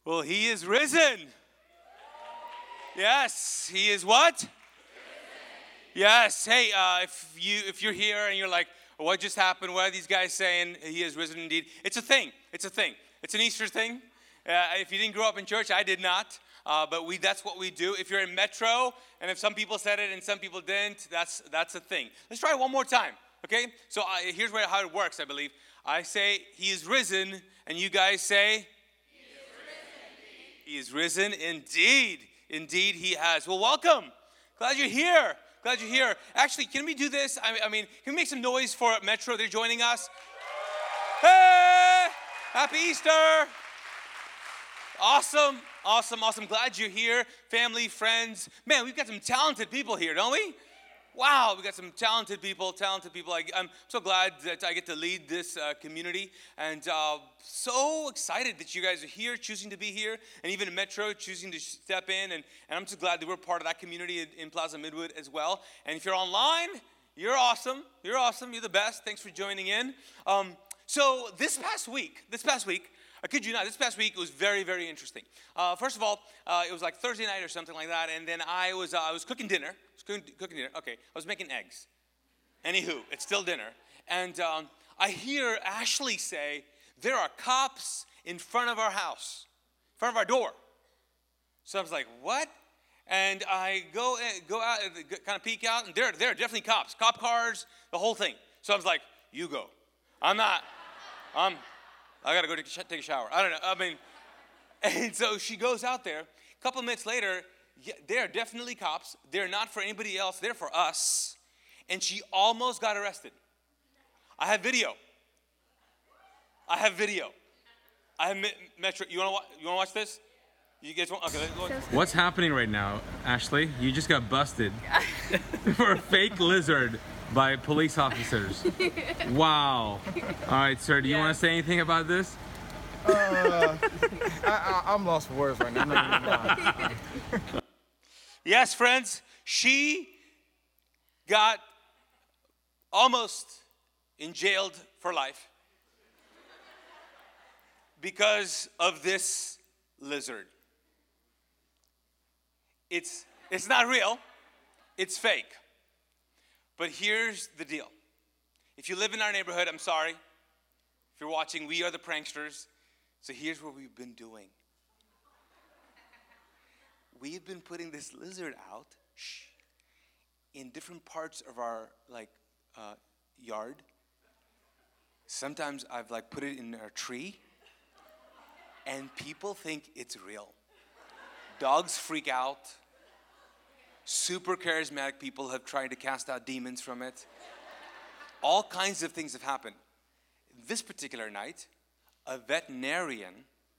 Well, he is risen. Yes, he is what? Yes. Hey, if you're here and you're like, what just happened? What are these guys saying? He is risen indeed. It's a thing. It's a thing. It's an Easter thing. If you didn't grow up in church, I did not. But that's what we do. If you're in Metro, and if some people said it and some people didn't, that's a thing. Let's try it one more time. Okay? So here's how it works, I believe. I say, he is risen, and you guys say, he is risen indeed. Indeed, he has. Well, welcome. Glad you're here. Glad you're here. Actually, can we do this? I mean, can we make some noise for Metro? They're joining us. Hey! Happy Easter. Awesome. Glad you're here. Family, friends. Man, we've got some talented people here, don't we? Wow, we got some talented people. I'm so glad that I get to lead this community, and so excited that you guys are here, choosing to be here, and even Metro choosing to step in, and I'm so glad that we're part of that community in Plaza Midwood as well. And if you're online, you're awesome. You're the best. Thanks for joining in. So this past week, I kid you not, this past week was very, very interesting. First of all, it was like Thursday night or something like that, and then I was cooking dinner. Okay, I was making eggs. Anywho, it's still dinner. And I hear Ashley say, there are cops in front of our house, in front of our door. So I was like, what? And I go out, kind of peek out, and there are definitely cops, cop cars, the whole thing. So I was like, you go. I got to go take a shower. I don't know. And so she goes out there. A couple minutes later, they're definitely cops. They're not for anybody else. They're for us. And she almost got arrested. I have video. I have Metro. You want to watch this? You guys want? Okay. What's happening right now, Ashley? You just got busted for a fake lizard by police officers. Wow. All right, sir. Do you want to say anything about this? I'm lost for words right now. Yes, friends. She got almost jailed for life because of this lizard. It's not real. It's fake. But here's the deal. If you live in our neighborhood, I'm sorry. If you're watching, we are the pranksters. So here's what we've been doing. We've been putting this lizard out in different parts of our yard. Sometimes I've put it in a tree, and people think it's real. Dogs freak out. Super charismatic people have tried to cast out demons from it. All kinds of things have happened. This particular night, a veterinarian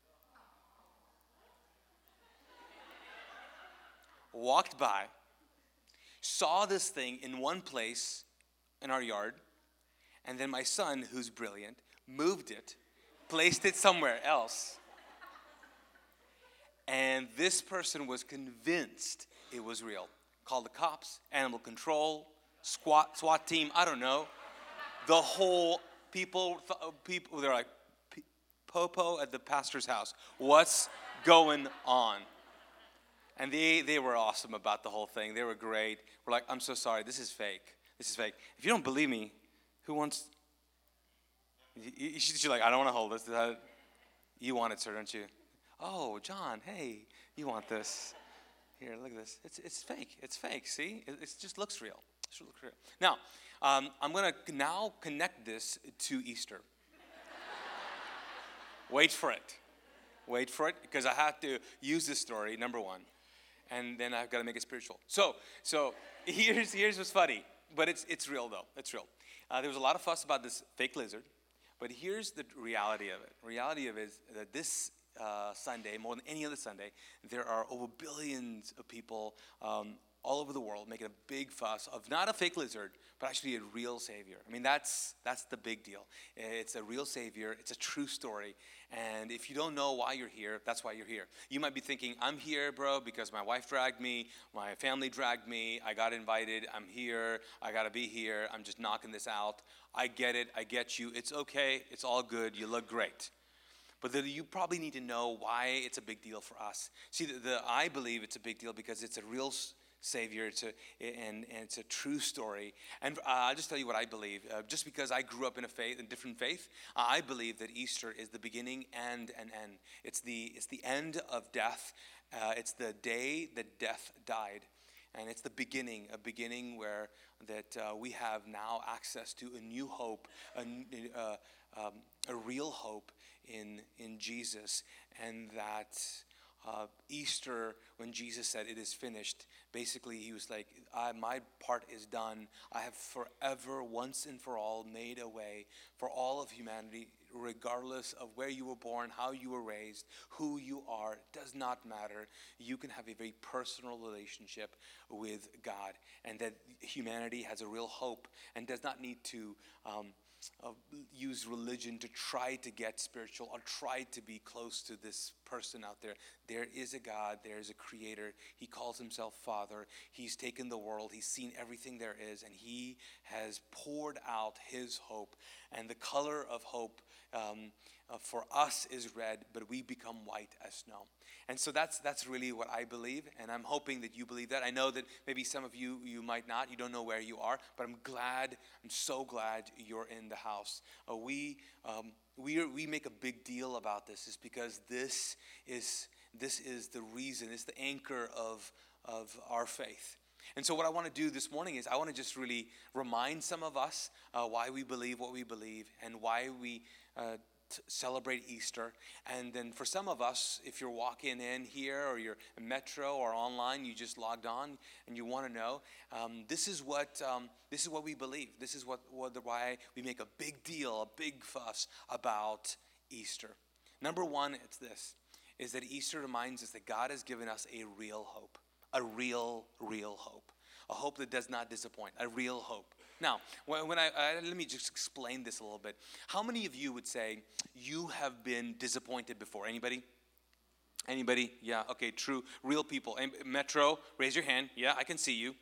walked by, saw this thing in one place in our yard, and then my son, who's brilliant, moved it, placed it somewhere else. And this person was convinced it was real. Called the cops, animal control, SWAT team, I don't know. The whole people, they're like, Popo at the pastor's house. What's going on? And they were awesome about the whole thing. They were great. We're like, I'm so sorry. This is fake. If you don't believe me, who wants? She's like, I don't want to hold this. You want it, sir, don't you? Oh, John, hey, you want this? Here, look at this. It's fake. It's fake. See, it just looks real. Now, I'm going to now connect this to Easter. Wait for it, because I have to use this story, number one, and then I've got to make it spiritual. So here's what's funny, but it's real though. It's real. There was a lot of fuss about this fake lizard, but here's the reality of it. Reality of it is that this Sunday, more than any other Sunday, there are over billions of people all over the world making a big fuss of not a fake lizard, but actually a real Savior. I mean, that's the big deal. It's a real Savior. It's a true story. And if you don't know why you're here, that's why you're here. You might be thinking, I'm here, bro, because my wife dragged me, my family dragged me, I got invited, I'm here, I got to be here, I'm just knocking this out. I get it, I get you. It's okay, it's all good, you look great. But you probably need to know why it's a big deal for us. See, I believe it's a big deal because it's a real Savior. And it's a true story. And I'll just tell you what I believe. Just because I grew up in a different faith, I believe that Easter is the beginning and an end. It's the end of death. It's the day that death died. And it's the beginning, a beginning where we have now access to a new hope, a real hope in Jesus. And that Easter, when Jesus said it is finished, basically he was like, my part is done. I have forever, once and for all, made a way for all of humanity, regardless of where you were born, how you were raised, who you are. It does not matter. You can have a very personal relationship with God, and that humanity has a real hope and does not need to use religion to try to get spiritual or try to be close to this person out there. There is a God, there is a creator. He calls himself Father. He's taken the world, he's seen everything there is, and he has poured out his hope. And the color of hope for us is red, but we become white as snow. And so that's really what I believe, and I'm hoping that you believe that. I know that maybe some of you might not. You don't know where you are, but I'm so glad you're in the house. We make a big deal about this is because this is the reason, it's the anchor of our faith. And so what I want to do this morning is I want to just really remind some of us why we believe what we believe and why we celebrate Easter. And then for some of us, if you're walking in here or you're in Metro or online, you just logged on and you want to know, this is what we believe. This is why we make a big deal, a big fuss about Easter. Number one, it's this, is that Easter reminds us that God has given us a real hope, a real hope, a hope that does not disappoint, a real hope. Now, let me just explain this a little bit. How many of you would say you have been disappointed before? Anybody? Anybody? Yeah, okay, true. Real people. Metro, raise your hand. Yeah, I can see you.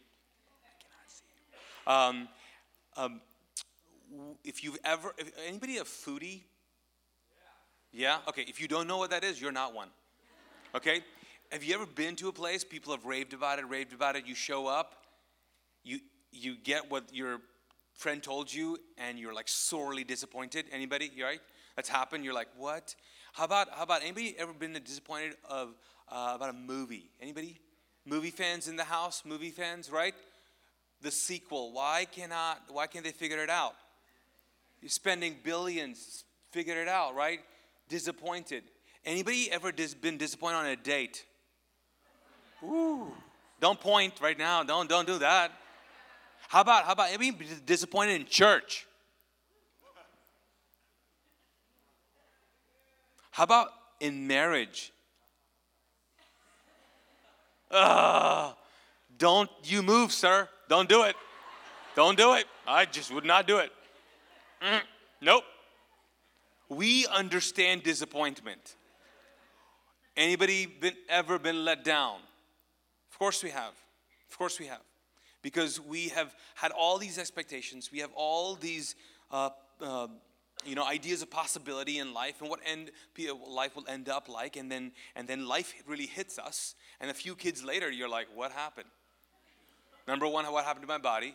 I cannot see you. If anybody a foodie? Yeah? Okay, if you don't know what that is, you're not one. Okay? Have you ever been to a place, people have raved about it, you show up, you get what your friend told you, and you're like sorely disappointed? Anybody? You right? That's happened. You're like, what? How about anybody ever been disappointed about a movie? Anybody? Movie fans in the house? Movie fans, right? The sequel. Why can't they figure it out? You're spending billions, figure it out, right? Disappointed. Anybody ever been disappointed on a date? Ooh. Don't point right now. Don't do that. How about anybody disappointed in church? How about in marriage? Don't you move, sir. Don't do it. Don't do it. I just would not do it. Nope. We understand disappointment. Anybody ever been let down? Of course we have. Of course we have. Because we have had all these expectations. We have all these ideas of possibility in life and what life will end up like. And then life really hits us. And a few kids later, you're like, what happened? Number one, what happened to my body?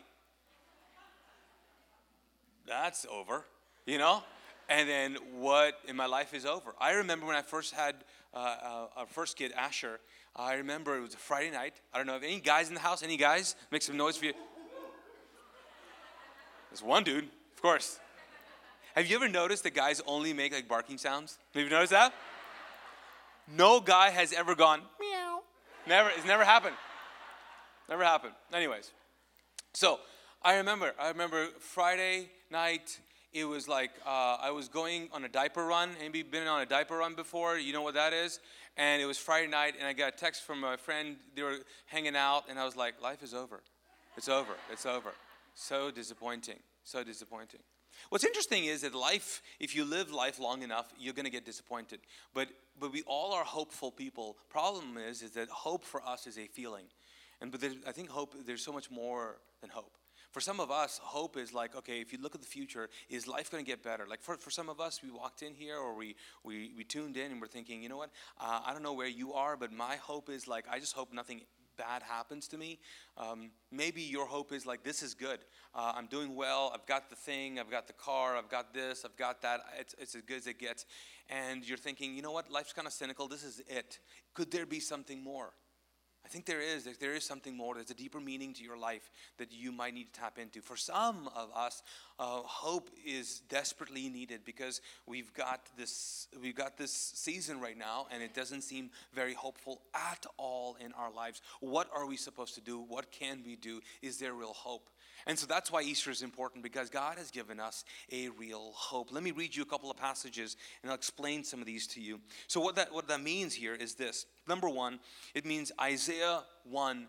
That's over, And then what in my life is over. I remember when I first had our first kid, Asher. I remember it was a Friday night. I don't know if any guys in the house. Any guys? Make some noise for you. There's one dude, of course. Have you ever noticed that guys only make like barking sounds? Have you noticed that? No guy has ever gone meow. Never. It's never happened. Never happened. Anyways, so I remember Friday night. It was like I was going on a diaper run. Anybody been on a diaper run before? You know what that is? And it was Friday night, and I got a text from my friend. They were hanging out, and I was like, life is over. It's over. It's over. So disappointing. So disappointing. What's interesting is that life, if you live life long enough, you're going to get disappointed. But we all are hopeful people. Problem is that hope for us is a feeling. But I think hope, there's so much more than hope. For some of us, hope is like, okay, if you look at the future, is life going to get better? Like for some of us, we walked in here or we tuned in and we're thinking, you know what, I don't know where you are, but my hope is like, I just hope nothing bad happens to me. Maybe your hope is like, this is good. I'm doing well. I've got the thing. I've got the car. I've got this. I've got that. It's as good as it gets. And you're thinking, you know what, life's kind of cynical. This is it. Could there be something more? I think there is. There is something more. There's a deeper meaning to your life that you might need to tap into. For some of us, hope is desperately needed because we've got this season right now, and it doesn't seem very hopeful at all in our lives. What are we supposed to do? What can we do? Is there real hope? And so that's why Easter is important, because God has given us a real hope. Let me read you a couple of passages, and I'll explain some of these to you. So what that means here is this. Number one, it means Isaiah 1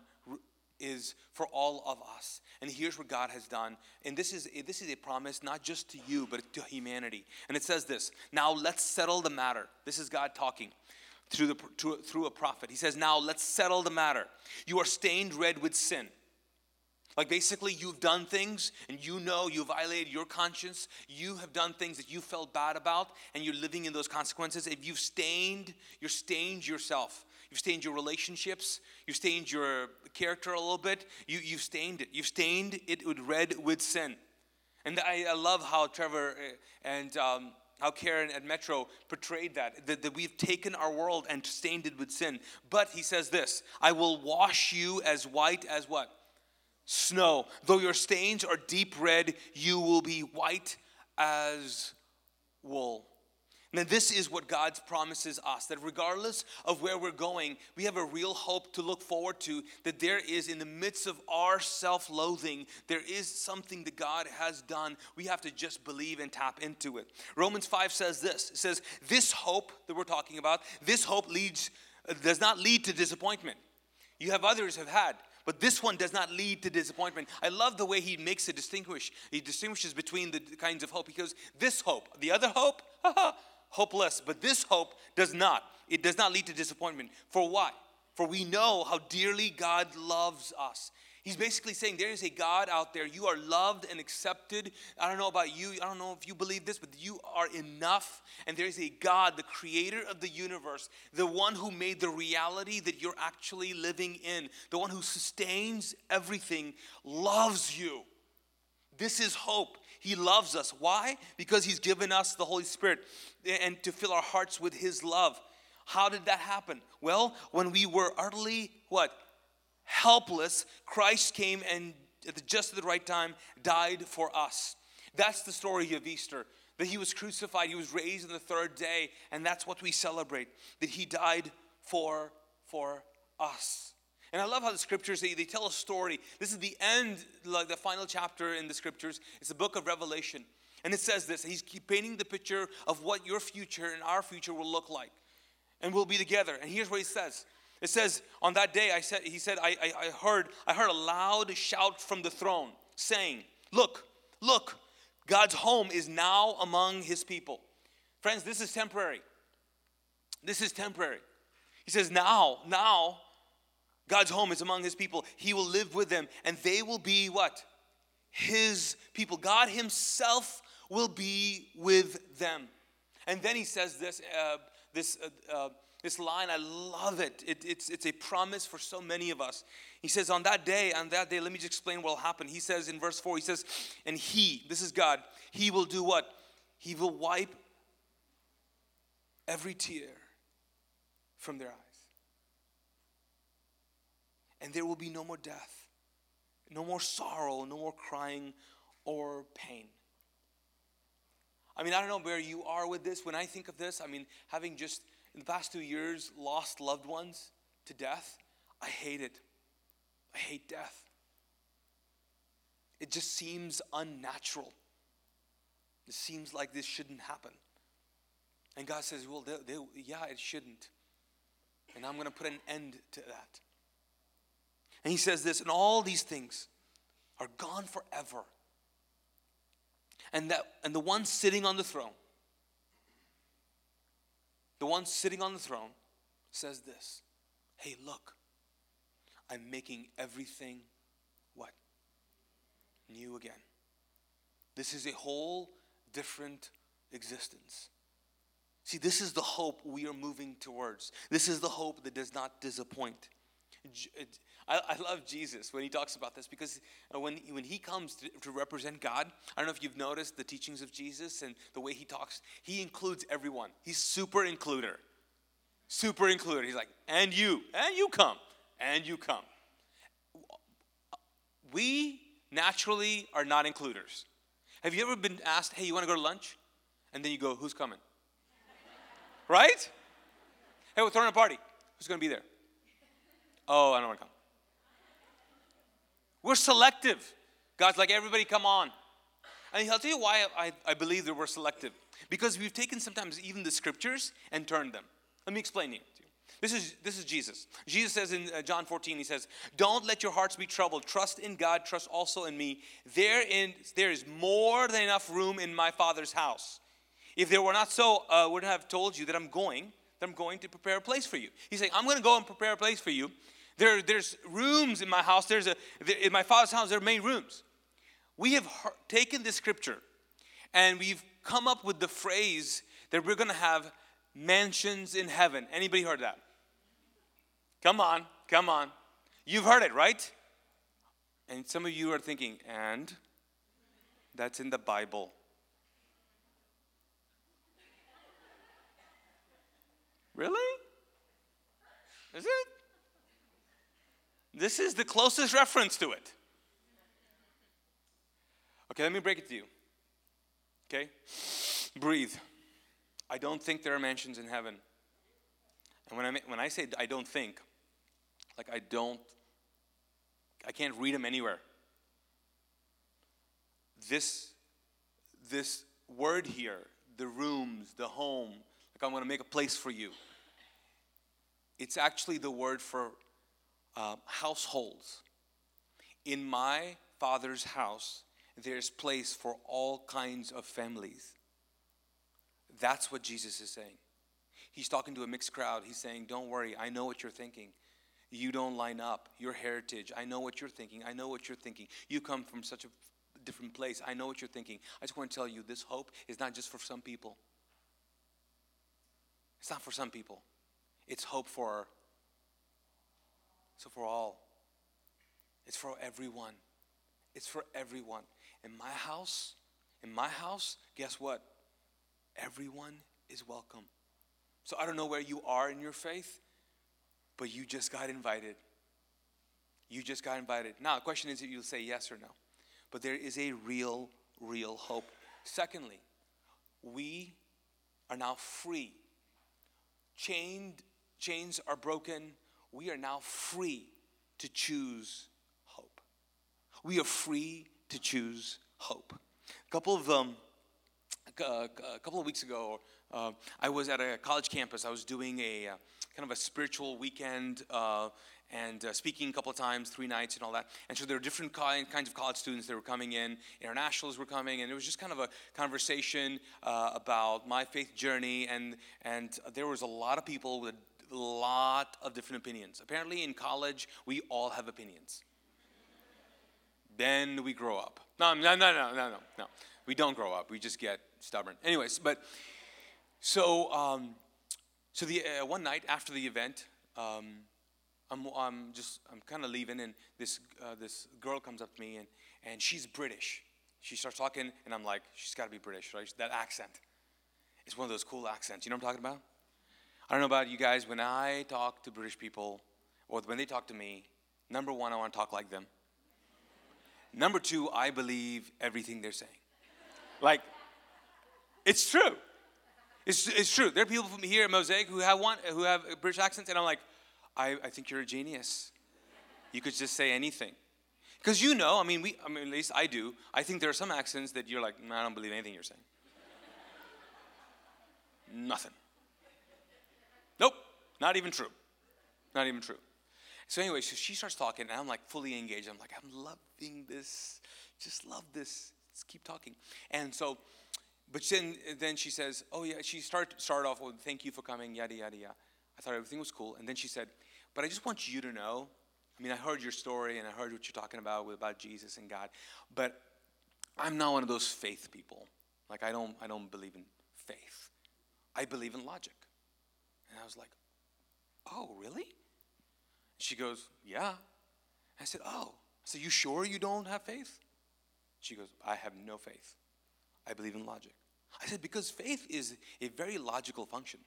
is for all of us. And here's what God has done. And this is a promise not just to you, but to humanity. And it says this: now let's settle the matter. This is God talking through a prophet. He says, now let's settle the matter. You are stained red with sin. Like basically you've done things and you know you violated your conscience. You have done things that you felt bad about and you're living in those consequences. If you're stained yourself. You've stained your relationships. You've stained your character a little bit. You've stained it. You've stained it with red with sin. And I love how Trevor and how Karen at Metro portrayed that we've taken our world and stained it with sin. But he says this: I will wash you as white as what? Snow. Though your stains are deep red, you will be white as wool. Now this is what God promises us, that regardless of where we're going, we have a real hope to look forward to, that there is, in the midst of our self-loathing, there is something that God has done. We have to just believe and tap into it. Romans 5 says this. It says, this hope that we're talking about, this hope does not lead to disappointment. You have others have had. But this one does not lead to disappointment. I love the way he makes it distinguish. He distinguishes between the kinds of hope. He goes, this hope, the other hope, hopeless. But this hope does not. It does not lead to disappointment. For what? For we know how dearly God loves us. He's basically saying there is a God out there. You are loved and accepted. I don't know about you. I don't know if you believe this, but you are enough. And there is a God, the creator of the universe, the one who made the reality that you're actually living in, the one who sustains everything, loves you. This is hope. He loves us. Why? Because he's given us the Holy Spirit and to fill our hearts with his love. How did that happen? Well, when we were utterly, what? Helpless, Christ came and just at the right time died for us. That's the story of Easter. That he was crucified, he was raised on the third day, and that's what we celebrate. That he died for us. And I love how the scriptures, they tell a story. This is the end, like the final chapter in the scriptures. It's the book of Revelation. And it says this: he's painting the picture of what your future and our future will look like. And we'll be together. And here's what he says. It says, on that day, I heard a loud shout from the throne saying, look, God's home is now among his people. Friends, this is temporary. This is temporary. He says, now, God's home is among his people. He will live with them, and they will be what? His people. God himself will be with them. And then he says this line, I love it. It's a promise for so many of us. He says, on that day, let me just explain what will happen. He says in verse 4, he says, and this is God, he will do what? He will wipe every tear from their eyes. And there will be no more death, no more sorrow, no more crying or pain. I mean, I don't know where you are with this. When I think of this, I mean, having just in the past 2 years lost loved ones to death, I hate it. I hate death. It just seems unnatural. It seems like this shouldn't happen. And God says, well, yeah, it shouldn't. And I'm going to put an end to that. And he says this, and all these things are gone forever. And the one sitting on the throne, says this, hey, look, I'm making everything what? new again. This is a whole different existence. See, this is the hope we are moving towards. This is the hope that does not disappoint. I love Jesus when he talks about this, because when he comes to represent God, I don't know if you've noticed the teachings of Jesus and the way he talks, he includes everyone. He's super includer. Super includer. He's like, and you come, and you come. We naturally are not includers. Have you ever been asked, hey, you want to go to lunch? And then you go, who's coming? Right? Hey, we're throwing a party. Who's going to be there? Oh, I don't want to come. We're selective. God's like, everybody come on. And I'll tell you why I believe that we're selective. Because we've taken sometimes even the scriptures and turned them. Let me explain it to you. This is Jesus. Jesus says in John 14, he says, don't let your hearts be troubled. Trust in God, trust also in me. There is more than enough room in my Father's house. If there were not so, I would have told you that I'm going to prepare a place for you. He's saying, I'm going to go and prepare a place for you. There's rooms in my house. In my Father's house, there are many rooms. We have taken this scripture and we've come up with the phrase that we're going to have mansions in heaven. Anybody heard that? Come on. You've heard it, right? And some of you are thinking, and that's in the Bible. Really? Is it? This is the closest reference to it. Okay, let me break it to you. Okay? Breathe. I don't think there are mansions in heaven. And when I say I don't think, like I can't read them anywhere. This word here, the rooms, the home, like I'm going to make a place for you. It's actually the word for households. In my Father's house, there's place for all kinds of families. That's what Jesus is saying. He's talking to a mixed crowd. He's saying, don't worry, I know what you're thinking. You don't line up. Your heritage, I know what you're thinking. I know what you're thinking. You come from such a different place. I know what you're thinking. I just want to tell you, this hope is not just for some people. It's not for some people. It's hope for all. It's for everyone. It's for everyone. In my house, guess what? Everyone is welcome. So I don't know where you are in your faith, but you just got invited. You just got invited. Now, the question is if you'll say yes or no. But there is a real hope. Secondly, we are now free. Chains are broken. We are now free to choose hope. We are free to choose hope. A couple of weeks ago, I was at a college campus. I was doing a kind of a spiritual weekend and speaking a couple of times, 3 nights and all that. And so there were different kinds of college students that were coming in. Internationals were coming, and it was just kind of a conversation about my faith journey. And there was a lot of people with a lot of different opinions. Apparently in college, we all have opinions. Then we grow up. No. We don't grow up. We just get stubborn. Anyways, but so the one night after the event, I'm kind of leaving, and this girl comes up to me, and she's British. She starts talking, and I'm like, she's got to be British, right? That accent. It's one of those cool accents. You know what I'm talking about? I don't know about you guys. When I talk to British people, or when they talk to me, number one, I want to talk like them. Number two, I believe everything they're saying. Like, it's true. It's true. There are people from here at Mosaic who have British accents, and I'm like, I think you're a genius. You could just say anything. Because I mean, at least I do. I think there are some accents that you're like, I don't believe anything you're saying. Nothing. Nope. Not even true. Not even true. So anyway, so she starts talking, and I'm like fully engaged. I'm like, I'm loving this. Just love this. Let's keep talking. And so, but then she says, oh yeah, she started off with, thank you for coming, yada, yada, yada. I thought everything was cool. And then she said, but I just want you to know I mean, I heard your story and I heard what you're talking about Jesus and God, but I'm not one of those faith people. Like, I don't believe in faith. I believe in logic. And I was like, oh, really? She goes, yeah. I said, oh. I said, you sure you don't have faith? She goes, I have no faith. I believe in logic. I said, because faith is a very logical function.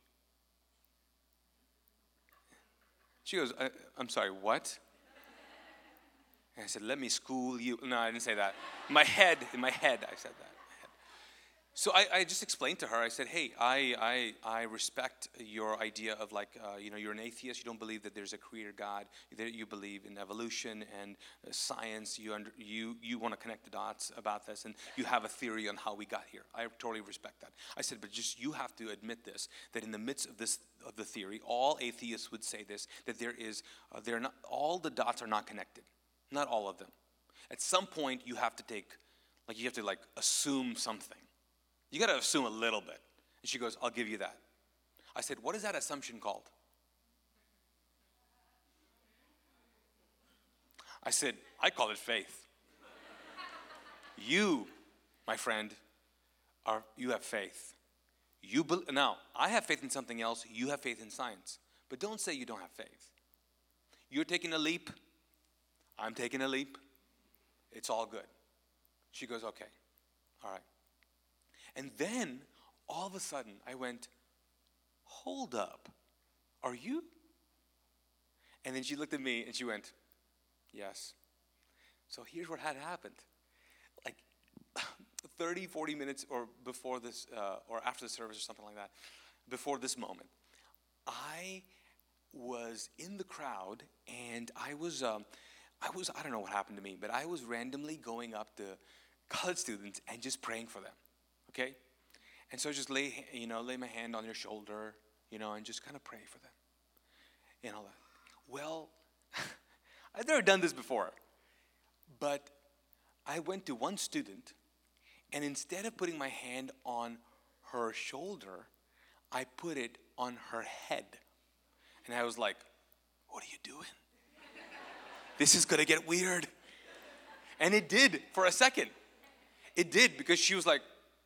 She goes, I'm sorry, what? And I said, let me school you. No, I didn't say that. In my head, I said that. So I just explained to her, I said, hey, I respect your idea of like, you're an atheist. You don't believe that there's a creator God. You believe in evolution and science. You want to connect the dots about this, and you have a theory on how we got here. I totally respect that. I said, but just you have to admit this, that in the midst of the theory, all atheists would say this, that they're not, all the dots are not connected. Not all of them. At some point, you have to assume something. You got to assume a little bit. And she goes, I'll give you that. I said, what is that assumption called? I said, I call it faith. You, my friend, you have faith. Now, I have faith in something else. You have faith in science. But don't say you don't have faith. You're taking a leap. I'm taking a leap. It's all good. She goes, okay. All right. And then, all of a sudden, I went, hold up. Are you? And then she looked at me and she went, yes. So here's what had happened. Like 30, 40 minutes or before this, or after the service or something like that, before this moment, I was in the crowd and I don't know what happened to me, but I was randomly going up to college students and just praying for them. Okay? And so just lay my hand on your shoulder, and just kind of pray for them. And all that. Well, I've never done this before. But I went to one student, and instead of putting my hand on her shoulder, I put it on her head. And I was like, what are you doing? This is going to get weird. And it did for a second. It did, because she was like,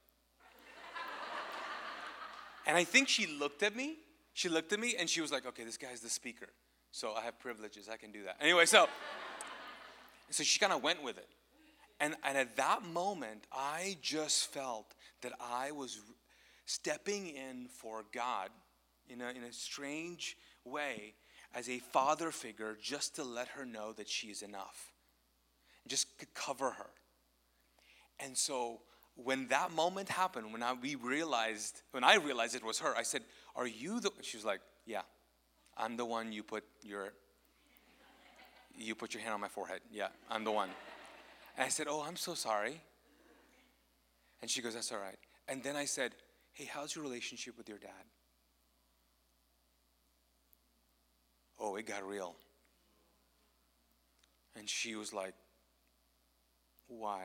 and I think she looked at me. She looked at me and she was like, okay, this guy's the speaker. So I have privileges. I can do that. Anyway, so she kind of went with it. And at that moment, I just felt that I was stepping in for God in a strange way as a father figure, just to let her know that she is enough. Just to cover her. And so when that moment happened, when I realized it was her, I said, are you the, she was like, yeah, I'm the one you put your hand on my forehead. Yeah, I'm the one. And I said, oh, I'm so sorry. And she goes, that's all right. And then I said, hey, how's your relationship with your dad? Oh, it got real. And she was like, why?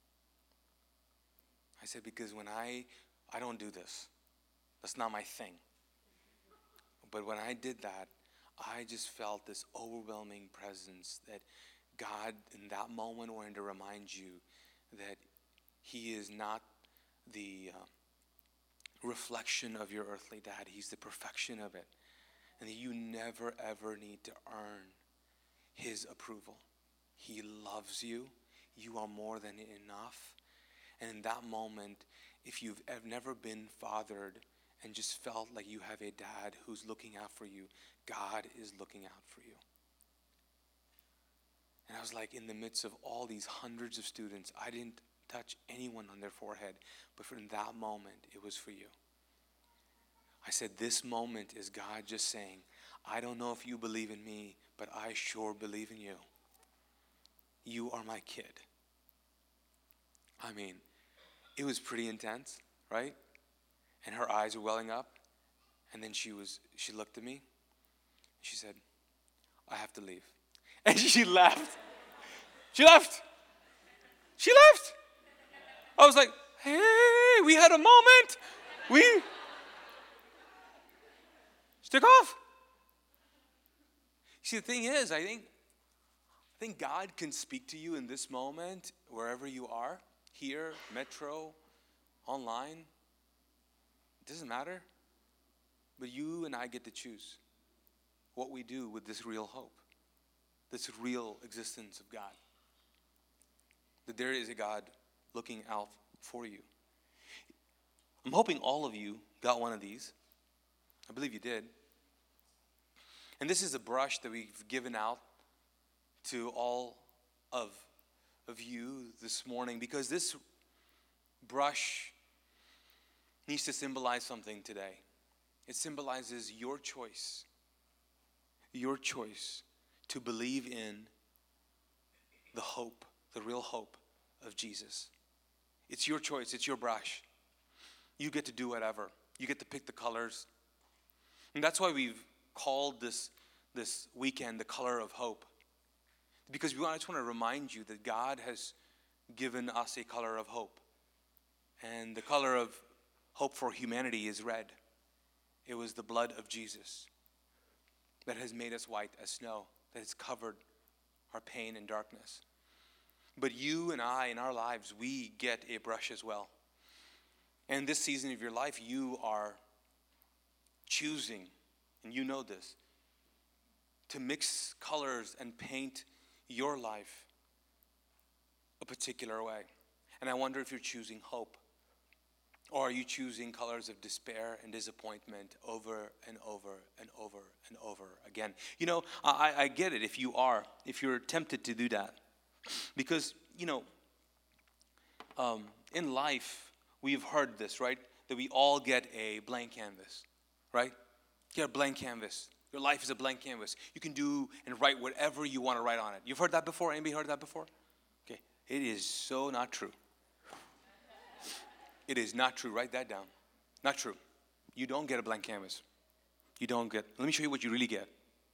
I said, because when I don't do this. That's not my thing. But when I did that, I just felt this overwhelming presence that God in that moment wanted to remind you that he is not the reflection of your earthly dad. He's the perfection of it. And that you never ever need to earn his approval. He loves you. You are more than enough. And in that moment, if you've never been fathered and just felt like you have a dad who's looking out for you, God is looking out for you. And I was like, in the midst of all these hundreds of students, I didn't touch anyone on their forehead, but in that moment, it was for you. I said, this moment is God just saying, I don't know if you believe in me, but I sure believe in you. You are my kid. I mean, it was pretty intense, right? And her eyes were welling up. And then she looked at me. She said, I have to leave. And she left. She left. She left. I was like, hey, we had a moment. She took off. See, the thing is, I think think God can speak to you in this moment, wherever you are, here, Metro, online. It doesn't matter. But you and I get to choose what we do with this real hope, this real existence of God. That there is a God looking out for you. I'm hoping all of you got one of these. I believe you did. And this is a brush that we've given out to all of you this morning, because this brush needs to symbolize something today. It symbolizes your choice to believe in the hope, the real hope of Jesus. It's your choice, it's your brush. You get to do whatever. You get to pick the colors. And that's why we've called this weekend the color of hope. Because I just want to remind you that God has given us a color of hope. And the color of hope for humanity is red. It was the blood of Jesus that has made us white as snow, that has covered our pain and darkness. But you and I, in our lives, we get a brush as well. And this season of your life, you are choosing, and you know this, to mix colors and paint your life a particular way. And I wonder if you're choosing hope. Or are you choosing colors of despair and disappointment over and over and over and over again? You know, I get it if you're tempted to do that. Because, in life, we've heard this, right? That we all get a blank canvas, right? You get a blank canvas. Your life is a blank canvas. You can do and write whatever you want to write on it. You've heard that before? Anybody heard that before? Okay. It is so not true. It is not true. Write that down. Not true. You don't get a blank canvas. Let me show you what you really get.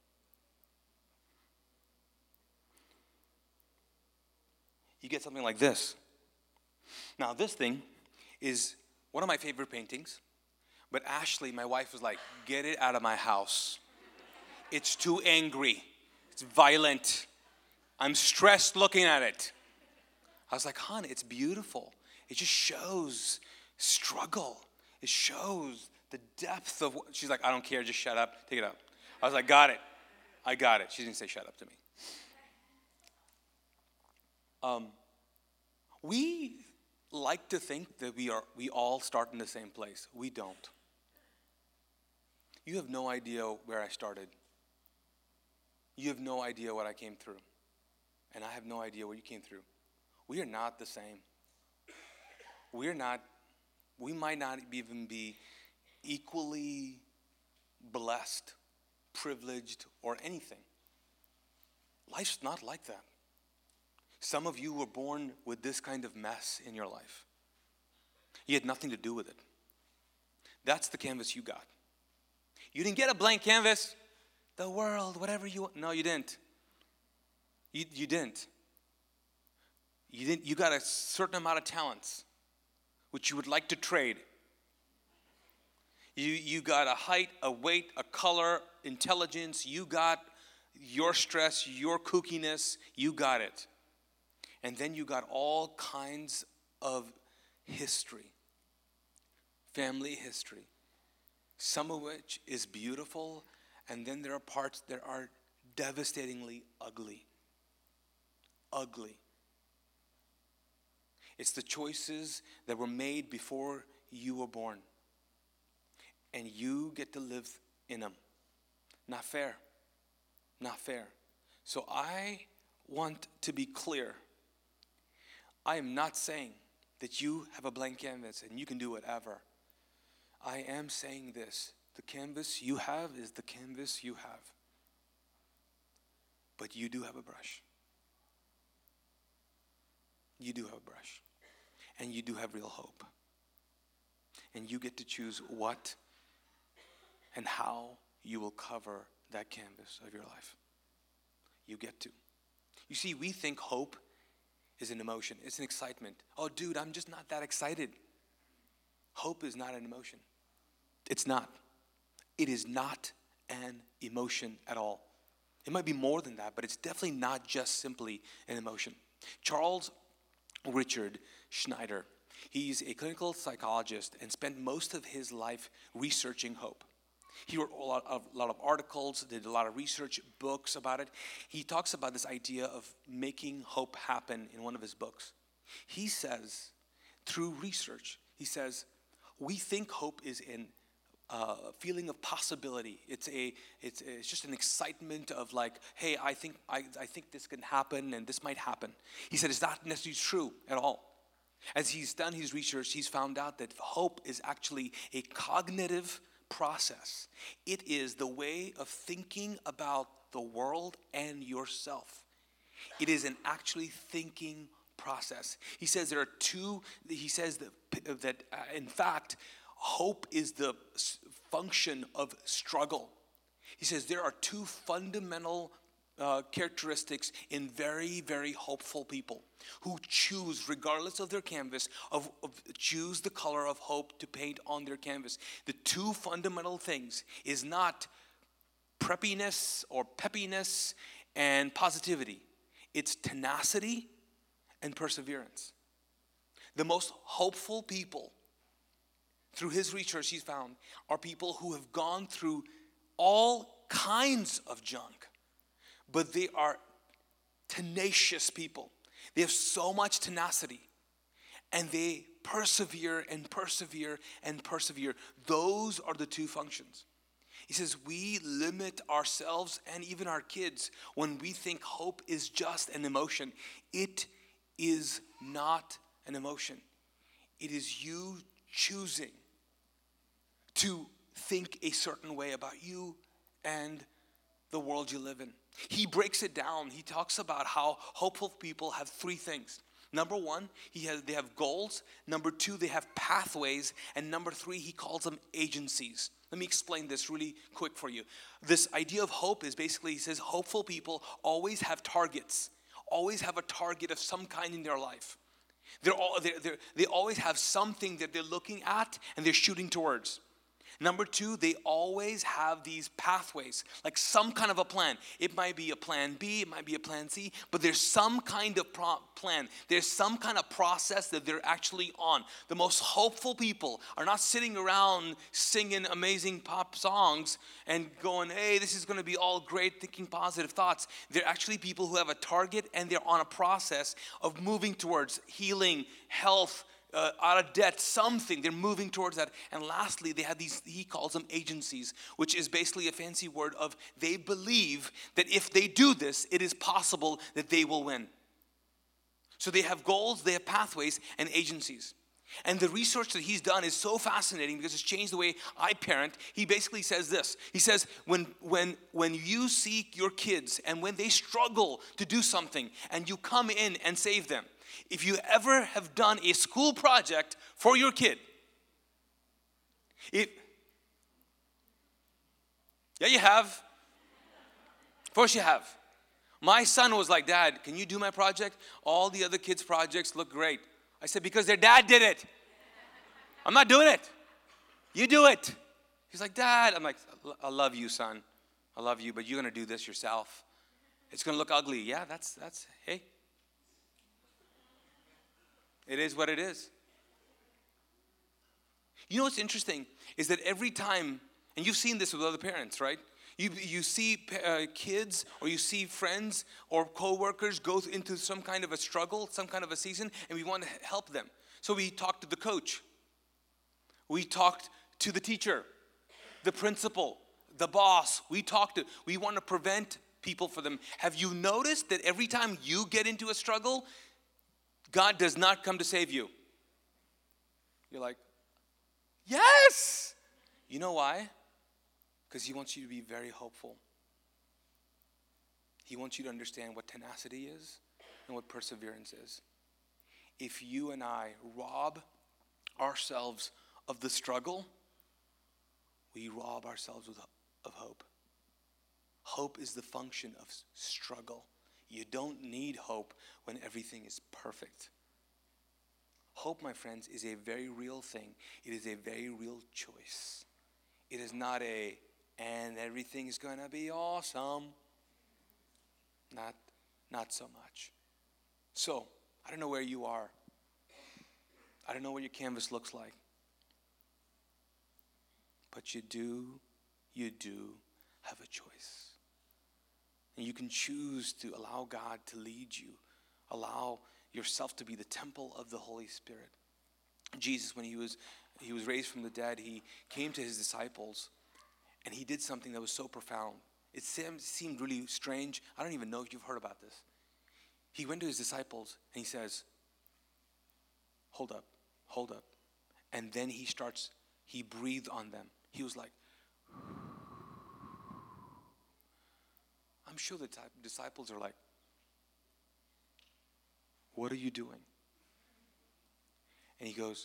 You get something like this. Now, this thing is one of my favorite paintings, but Ashley, my wife, was like, get it out of my house. It's too angry. It's violent. I'm stressed looking at it. I was like, hon, it's beautiful. It just shows struggle. It shows the depth of what. She's like, I don't care, just shut up, take it out. I was like, got it. I got it. She didn't say shut up to me. We like to think that we all start in the same place. We don't. You have no idea where I started. You have no idea what I came through. And I have no idea what you came through. We are not the same. We might not even be equally blessed, privileged, or anything. Life's not like that. Some of you were born with this kind of mess in your life. You had nothing to do with it. That's the canvas you got. You didn't get a blank canvas. The world, whatever you want. No, you didn't. You didn't. You got a certain amount of talents, which you would like to trade. You got a height, a weight, a color, intelligence. You got your stress, your kookiness. You got it. And then you got all kinds of history, family history, some of which is beautiful, and then there are parts that are devastatingly ugly. Ugly. It's the choices that were made before you were born. And you get to live in them. Not fair. Not fair. So I want to be clear. I am not saying that you have a blank canvas and you can do whatever. I am saying this. The canvas you have is the canvas you have. But you do have a brush. You do have a brush. And you do have real hope. And you get to choose what and how you will cover that canvas of your life. You get to. You see, we think hope is an emotion. It's an excitement. Oh, dude, I'm just not that excited. Hope is not an emotion. It's not. It is not an emotion at all. It might be more than that, but it's definitely not just simply an emotion. Charles Richard Schneider, he's a clinical psychologist and spent most of his life researching hope. He wrote a lot of articles, did a lot of research, books about it. He talks about this idea of making hope happen in one of his books. He says, through research, he says, we think hope is in feeling of possibility. It's just an excitement of like, hey, I think this can happen and this might happen. He said it's not necessarily true at all. As he's done his research, he's found out that hope is actually a cognitive process. It is the way of thinking about the world and yourself. It is an actually thinking process. He says there are two. He says that in fact, hope is the function of struggle. He says there are two fundamental characteristics in very, very hopeful people who choose, regardless of their canvas, choose the color of hope to paint on their canvas. The two fundamental things is not preppiness or peppiness and positivity. It's tenacity and perseverance. The most hopeful people, through his research he's found, are people who have gone through all kinds of junk, but they are tenacious people. They have so much tenacity, and they persevere and persevere and persevere. Those are the two functions. He says we limit ourselves and even our kids when we think hope is just an emotion. It is not an emotion. It is you choosing to think a certain way about you and the world you live in. He breaks it down. He talks about how hopeful people have three things. Number one, they have goals. Number two, they have pathways. And number three, he calls them agencies. Let me explain this really quick for you. This idea of hope is basically, he says, hopeful people always have targets, always have a target of some kind in their life. They always have something that they're looking at and they're shooting towards. Number two, they always have these pathways, like some kind of a plan. It might be a plan B, it might be a plan C, but there's some kind of plan. There's some kind of process that they're actually on. The most hopeful people are not sitting around singing amazing pop songs and going, hey, this is going to be all great, thinking positive thoughts. They're actually people who have a target and they're on a process of moving towards healing, health, out of debt, something. They're moving towards that. And lastly, they have these, he calls them agencies, which is basically a fancy word of they believe that if they do this, it is possible that they will win. So they have goals, they have pathways, and agencies. And the research that he's done is so fascinating because it's changed the way I parent. He basically says this. He says, when you see your kids and when they struggle to do something and you come in and save them, if you ever have done a school project for your kid, yeah, you have. Of course you have. My son was like, Dad, can you do my project? All the other kids' projects look great. I said, because their dad did it. I'm not doing it. You do it. He's like, Dad. I'm like, I love you, son. I love you, but you're going to do this yourself. It's going to look ugly. Yeah, that's hey. It is what it is. You know what's interesting is that every time, and you've seen this with other parents, right? You see kids or you see friends or coworkers go into some kind of a struggle, some kind of a season, and we want to help them. So we talk to the coach. We talked to the teacher, the principal, the boss. We want to prevent people for them. Have you noticed that every time you get into a struggle, God does not come to save you? You're like, yes! You know why? Because he wants you to be very hopeful. He wants you to understand what tenacity is and what perseverance is. If you and I rob ourselves of the struggle, we rob ourselves of hope. Hope is the function of struggle. You don't need hope when everything is perfect. Hope, my friends, is a very real thing. It is a very real choice. It is not and everything is going to be awesome. not so much. So, I don't know where you are. I don't know what your canvas looks like. But you do have a choice. And you can choose to allow God to lead you. Allow yourself to be the temple of the Holy Spirit. Jesus, when he was raised from the dead, he came to his disciples and he did something that was so profound. It seemed really strange. I don't even know if you've heard about this. He went to his disciples and he says, hold up. And then he breathed on them. He was like, I'm sure the disciples are like, what are you doing? And he goes,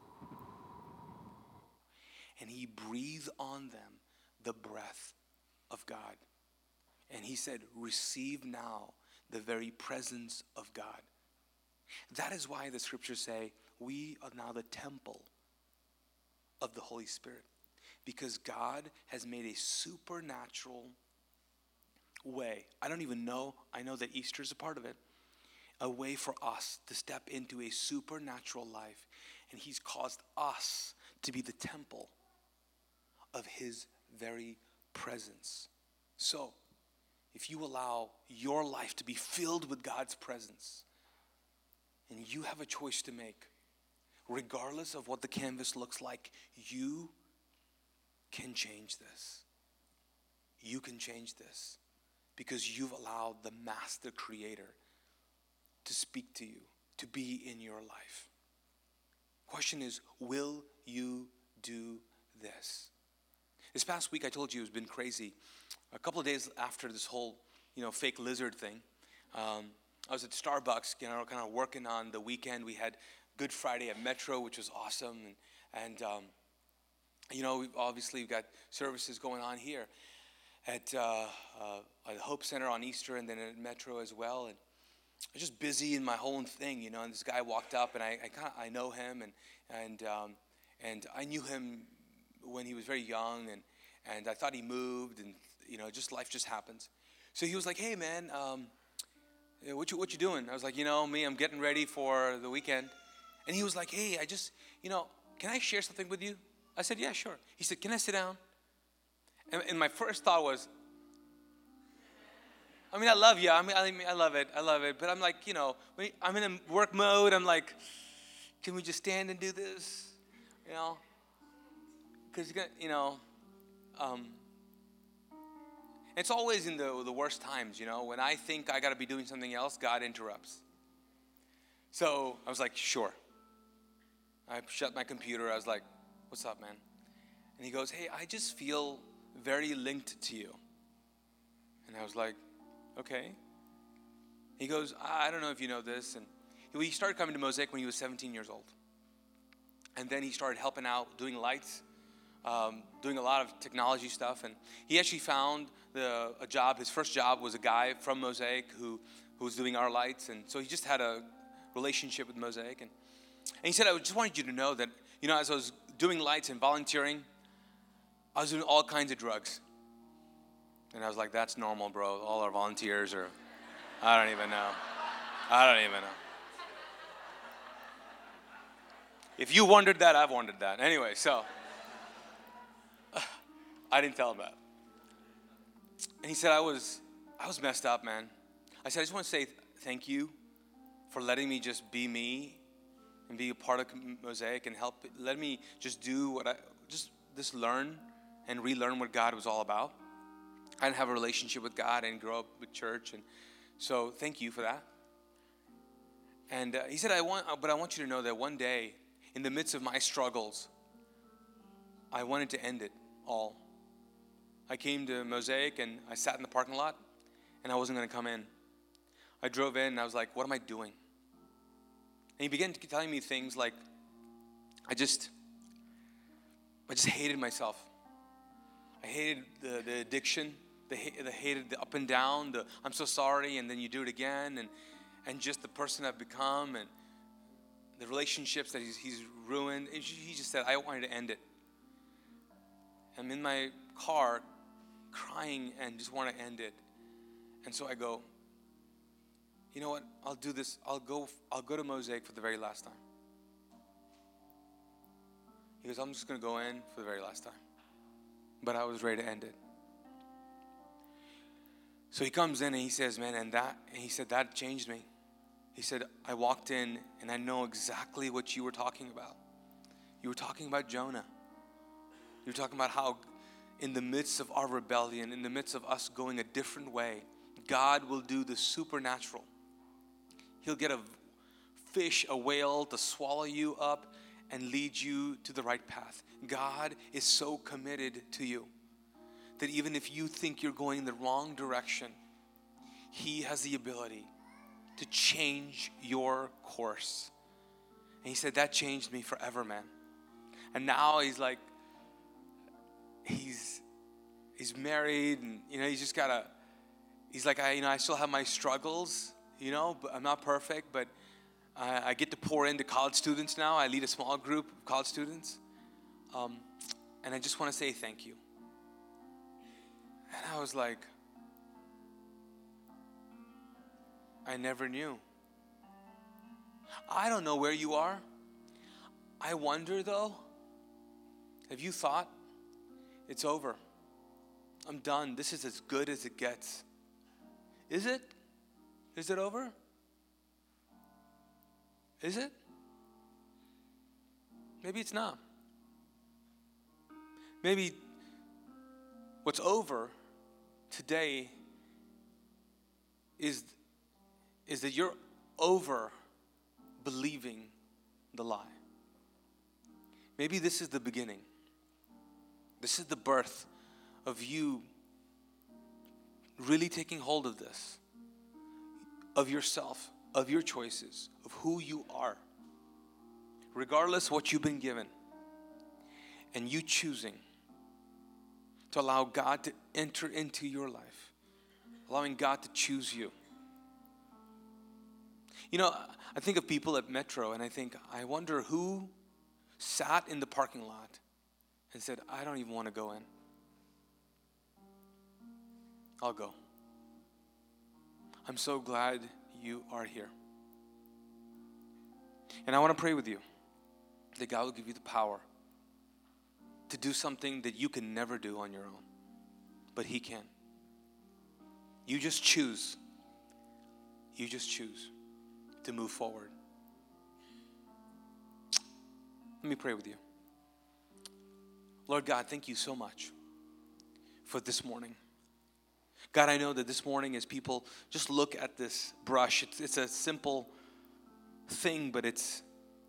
and he breathed on them the breath of God. And he said, receive now the very presence of God. That is why the scriptures say we are now the temple of the Holy Spirit. Because God has made a supernatural way. I don't even know. I know that Easter is a part of it. A way for us to step into a supernatural life. And he's caused us to be the temple of his very presence. So, if you allow your life to be filled with God's presence, and you have a choice to make, regardless of what the canvas looks like, you can change this. You can change this because you've allowed the master creator to speak to you, to be in your life. Question is, will you do this? This past week, I told you it's been crazy. A couple of days after this whole, fake lizard thing, I was at Starbucks, kind of working on the weekend. We had Good Friday at Metro, which was awesome, and we've got services going on here at Hope Center on Easter, and then at Metro as well. And I was just busy in my whole thing, and this guy walked up, and I know him, and I knew him when he was very young, and I thought he moved, and just life just happens. So he was like, "Hey man, what you doing?" I was like, "Me, I'm getting ready for the weekend." And he was like, "Hey, I just, can I share something with you?" I said, "Yeah, sure." He said, "Can I sit down?" And my first thought was, I love you. I love it. But I'm like, when I'm in a work mode. I'm like, can we just stand and do this? Because it's always in the worst times. When I think I got to be doing something else, God interrupts. So I was like, sure. I shut my computer. I was like, what's up, man? And he goes, hey, I just feel very linked to you. And I was like, okay. He goes, I don't know if you know this. And he started coming to Mosaic when he was 17 years old. And then he started helping out, doing lights, doing a lot of technology stuff. And he actually found a job. His first job was a guy from Mosaic who was doing our lights. And so he just had a relationship with Mosaic. And he said, I just wanted you to know that, as I was doing lights and volunteering, I was doing all kinds of drugs. And I was like, that's normal, bro. All our volunteers are, I don't even know. If you wondered that, I've wondered that. Anyway, so I didn't tell him that. And he said, I was messed up, man. I said, I just want to say thank you for letting me just be me and be a part of Mosaic and let me just do just learn and relearn what God was all about. I didn't have a relationship with God and grow up with church, and so thank you for that. And he said, I want you to know that one day, in the midst of my struggles, I wanted to end it all. I came to Mosaic and I sat in the parking lot, and I wasn't going to come in. I drove in and I was like, what am I doing? And he began telling me things like, I just hated myself. I hated the addiction, hated the up and down, the I'm so sorry, and then you do it again, and just the person I've become, and the relationships that he's ruined. He just said, I wanted to end it. I'm in my car crying and just want to end it. And so I go, you know what? I'll do this. I'll go to Mosaic for the very last time. He goes, I'm just going to go in for the very last time. But I was ready to end it. So he comes in and he says, man, and he said, that changed me. He said, I walked in and I know exactly what you were talking about. You were talking about Jonah. You were talking about how in the midst of our rebellion, in the midst of us going a different way, God will do the supernatural. He'll get a fish, a whale to swallow you up and lead you to the right path. God is so committed to you that even if you think you're going the wrong direction, He has the ability to change your course. And he said, that changed me forever, man. And now he's like, he's married, and he's like, I still have my struggles, but I'm not perfect, but I get to pour into college students now. I lead a small group of college students. And I just want to say thank you. And I was like, I never knew. I don't know where you are. I wonder though, have you thought, it's over? I'm done. This is as good as it gets. Is it? Is it over? Is it? Maybe it's not. Maybe what's over today is that you're over believing the lie. Maybe this is the beginning. This is the birth of you really taking hold of this, of yourself, of your choices, of who you are, regardless what you've been given, and you choosing to allow God to enter into your life, allowing God to choose you. I think of people at Metro and I wonder who sat in the parking lot and said, I don't even want to go in. I'll go. I'm so glad you are here. And I want to pray with you that God will give you the power to do something that you can never do on your own, but He can. You just choose. You just choose to move forward. Let me pray with you. Lord God, thank you so much for this morning. God, I know that this morning as people just look at this brush, it's a simple thing, but it's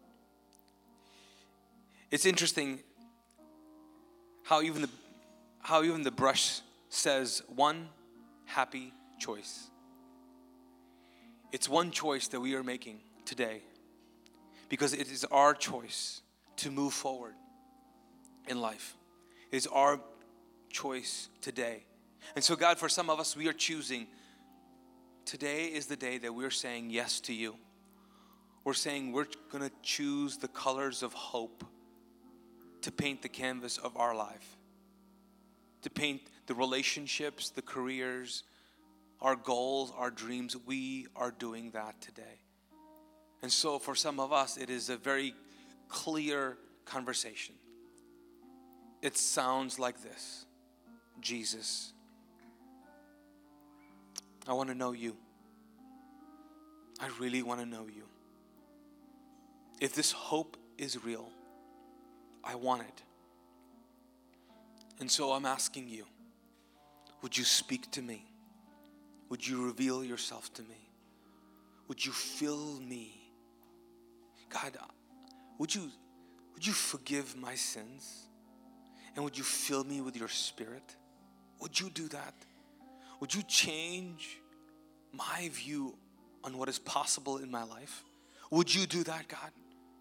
interesting how even the brush says one happy choice. It's one choice that we are making today because it is our choice to move forward in life. It is our choice today. And so God, for some of us, we are choosing. Today is the day that we're saying yes to you. We're saying we're going to choose the colors of hope to paint the canvas of our life, to paint the relationships, the careers, our goals, our dreams. We are doing that today. And so for some of us, it is a very clear conversation. It sounds like this: Jesus, I want to know you. I really want to know you. If this hope is real, I want it. And so I'm asking you, would you speak to me? Would you reveal yourself to me? Would you fill me? God, would you forgive my sins? And would you fill me with your Spirit? Would you do that? Would you change my view on what is possible in my life? Would you do that, God?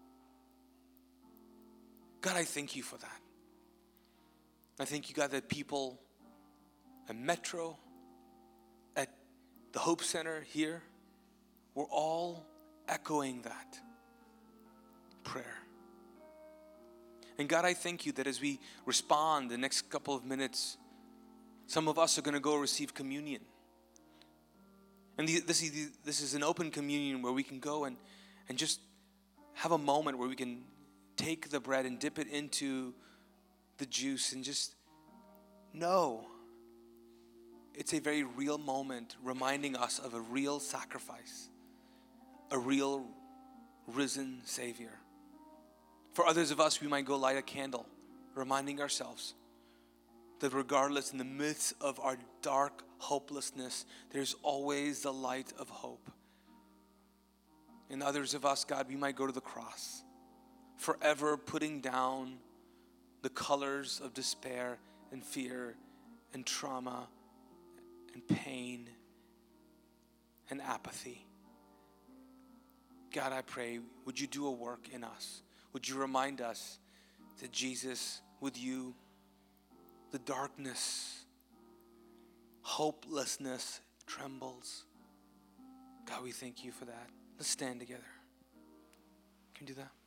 God, I thank you for that. I thank you, God, that people at Metro, at the Hope Center here, we're all echoing that prayer. And God, I thank you that as we respond the next couple of minutes, some of us are going to go receive communion. And this is an open communion where we can go and just have a moment where we can take the bread and dip it into the juice and just know it's a very real moment reminding us of a real sacrifice, a real risen Savior. For others of us, we might go light a candle, reminding ourselves that regardless, in the midst of our dark hopelessness, there's always the light of hope. And others of us, God, we might go to the cross, forever putting down the colors of despair and fear and trauma and pain and apathy. God, I pray, would you do a work in us? Would you remind us that Jesus, with you, the darkness, hopelessness trembles. God, we thank you for that. Let's stand together. Can you do that?